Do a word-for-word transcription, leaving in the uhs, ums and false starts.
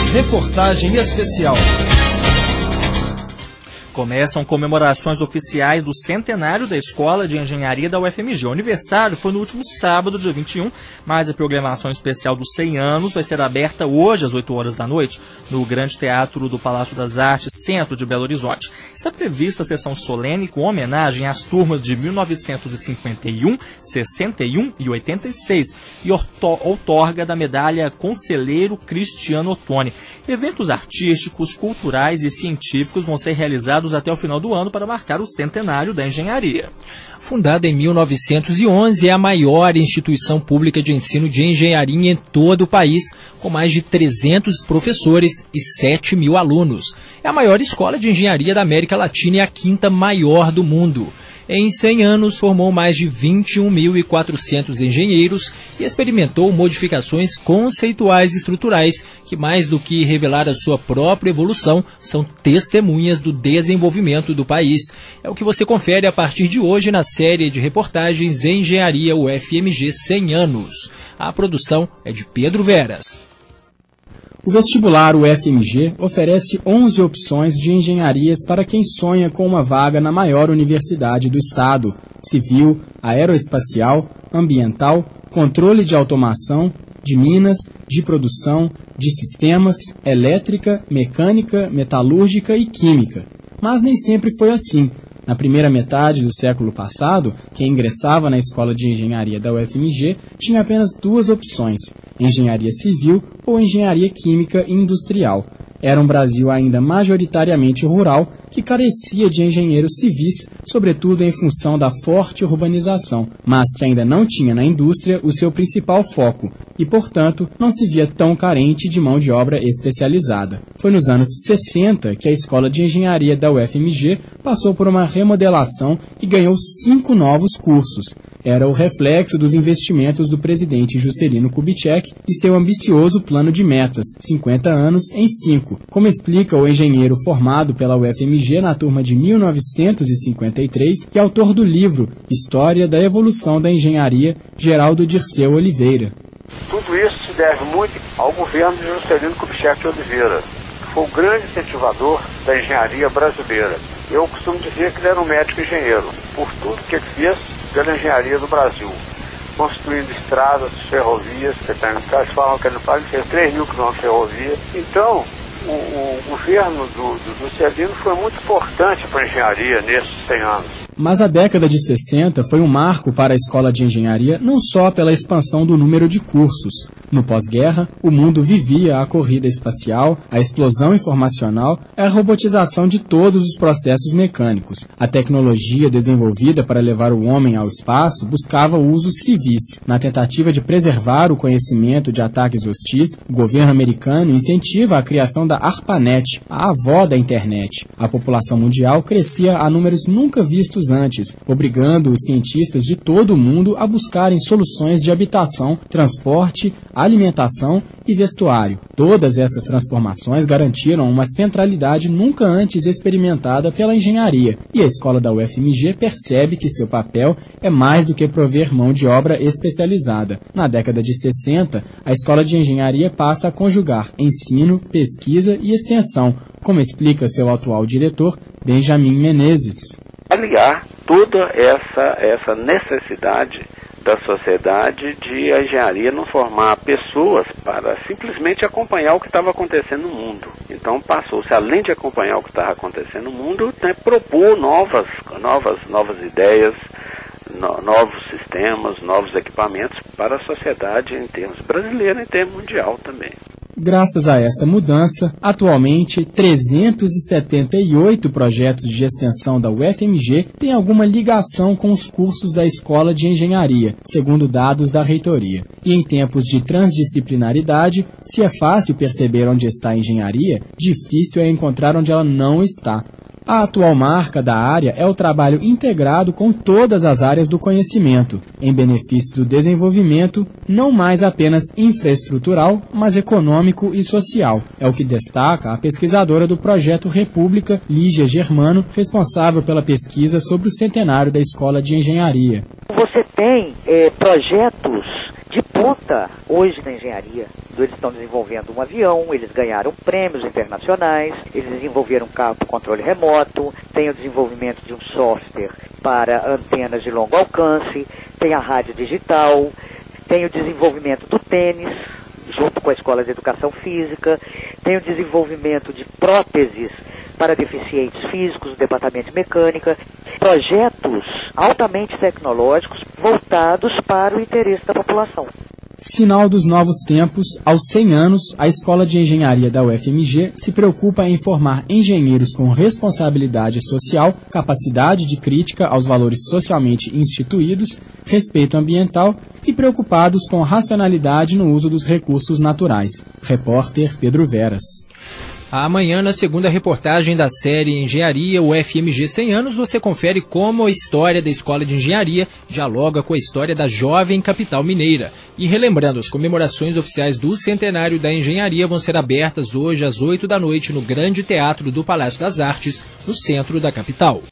Reportagem especial. Começam comemorações oficiais do centenário da Escola de Engenharia da U F M G. O aniversário foi no último sábado, dia vinte e um, mas a programação especial dos cem anos vai ser aberta hoje às oito horas da noite no Grande Teatro do Palácio das Artes, centro de Belo Horizonte. Está prevista a sessão solene com homenagem às turmas de mil novecentos e cinquenta e um, sessenta e um e oitenta e seis e outorga da medalha Conselheiro Cristiano Ottoni. Eventos artísticos, culturais e científicos vão ser realizados até o final do ano para marcar o centenário da engenharia. Fundada em mil novecentos e onze, é a maior instituição pública de ensino de engenharia em todo o país, com mais de trezentos professores e sete mil alunos. É a maior escola de engenharia da América Latina e a quinta maior do mundo. Em cem anos, formou mais de vinte e um mil e quatrocentos engenheiros e experimentou modificações conceituais e estruturais que, mais do que revelar a sua própria evolução, são testemunhas do desenvolvimento do país. É o que você confere a partir de hoje na série de reportagens Engenharia U F M G cem anos. A produção é de Pedro Veras. O vestibular U F M G oferece onze opções de engenharias para quem sonha com uma vaga na maior universidade do estado: civil, aeroespacial, ambiental, controle de automação, de minas, de produção, de sistemas, elétrica, mecânica, metalúrgica e química. Mas nem sempre foi assim. Na primeira metade do século passado, quem ingressava na Escola de Engenharia da U F M G tinha apenas duas opções: engenharia civil ou engenharia química e industrial. Era um Brasil ainda majoritariamente rural que carecia de engenheiros civis, sobretudo em função da forte urbanização, mas que ainda não tinha na indústria o seu principal foco e, portanto, não se via tão carente de mão de obra especializada. Foi nos anos sessenta que a Escola de Engenharia da U F M G passou por uma remodelação e ganhou cinco novos cursos. Era o reflexo dos investimentos do presidente Juscelino Kubitschek e seu ambicioso plano de metas, cinquenta anos em cinco, como explica o engenheiro formado pela U F M G na turma de mil novecentos e cinquenta e três e autor do livro História da Evolução da Engenharia, Geraldo Dirceu Oliveira. Tudo isso se deve muito ao governo de Juscelino Kubitschek de Oliveira, que foi o grande incentivador da engenharia brasileira. Eu costumo dizer que ele era um médico engenheiro, por tudo que ele fez pela engenharia do Brasil, construindo estradas, ferrovias. Eles falam que ele não faz, fez três mil quilômetros de ferrovia. Então, o, o governo do, do, do Juscelino foi muito importante para a engenharia nesses cem anos. Mas a década de sessenta foi um marco para a Escola de Engenharia não só pela expansão do número de cursos. No pós-guerra, o mundo vivia a corrida espacial, a explosão informacional e a robotização de todos os processos mecânicos. A tecnologia desenvolvida para levar o homem ao espaço buscava usos civis. Na tentativa de preservar o conhecimento de ataques hostis, o governo americano incentiva a criação da ARPANET, a avó da internet. A população mundial crescia a números nunca vistos antes, obrigando os cientistas de todo o mundo a buscarem soluções de habitação, transporte, alimentação e vestuário. Todas essas transformações garantiram uma centralidade nunca antes experimentada pela engenharia, e a escola da U F M G percebe que seu papel é mais do que prover mão de obra especializada. Na década de sessenta, a escola de engenharia passa a conjugar ensino, pesquisa e extensão, como explica seu atual diretor, Benjamin Menezes. Aliar toda essa, essa necessidade da sociedade de a engenharia não formar pessoas para simplesmente acompanhar o que estava acontecendo no mundo. Então passou-se, além de acompanhar o que estava acontecendo no mundo, né, propor novas, novas, novas ideias, no, novos sistemas, novos equipamentos para a sociedade em termos brasileiro e em termos mundial também. Graças a essa mudança, atualmente trezentos e setenta e oito projetos de extensão da U F M G têm alguma ligação com os cursos da Escola de Engenharia, segundo dados da reitoria. E em tempos de transdisciplinaridade, se é fácil perceber onde está a engenharia, difícil é encontrar onde ela não está. A atual marca da área é o trabalho integrado com todas as áreas do conhecimento, em benefício do desenvolvimento, não mais apenas infraestrutural, mas econômico e social. É o que destaca a pesquisadora do Projeto República, Lígia Germano, responsável pela pesquisa sobre o centenário da Escola de Engenharia. Você tem é, projetos de ponta hoje na engenharia. Eles estão desenvolvendo um avião, eles ganharam prêmios internacionais, eles desenvolveram um carro por controle remoto, tem o desenvolvimento de um software para antenas de longo alcance, tem a rádio digital, tem o desenvolvimento do tênis, junto com a Escola de Educação Física, tem o desenvolvimento de próteses para deficientes físicos, o Departamento de Mecânica, projetos altamente tecnológicos voltados para o interesse da população. Sinal dos novos tempos, aos cem anos, a Escola de Engenharia da U F M G se preocupa em formar engenheiros com responsabilidade social, capacidade de crítica aos valores socialmente instituídos, respeito ambiental e preocupados com racionalidade no uso dos recursos naturais. Repórter Pedro Veras. Amanhã, na segunda reportagem da série Engenharia U F M G cem anos, você confere como a história da Escola de Engenharia dialoga com a história da jovem capital mineira. E relembrando, as comemorações oficiais do centenário da engenharia vão ser abertas hoje às oito da noite no Grande Teatro do Palácio das Artes, no centro da capital.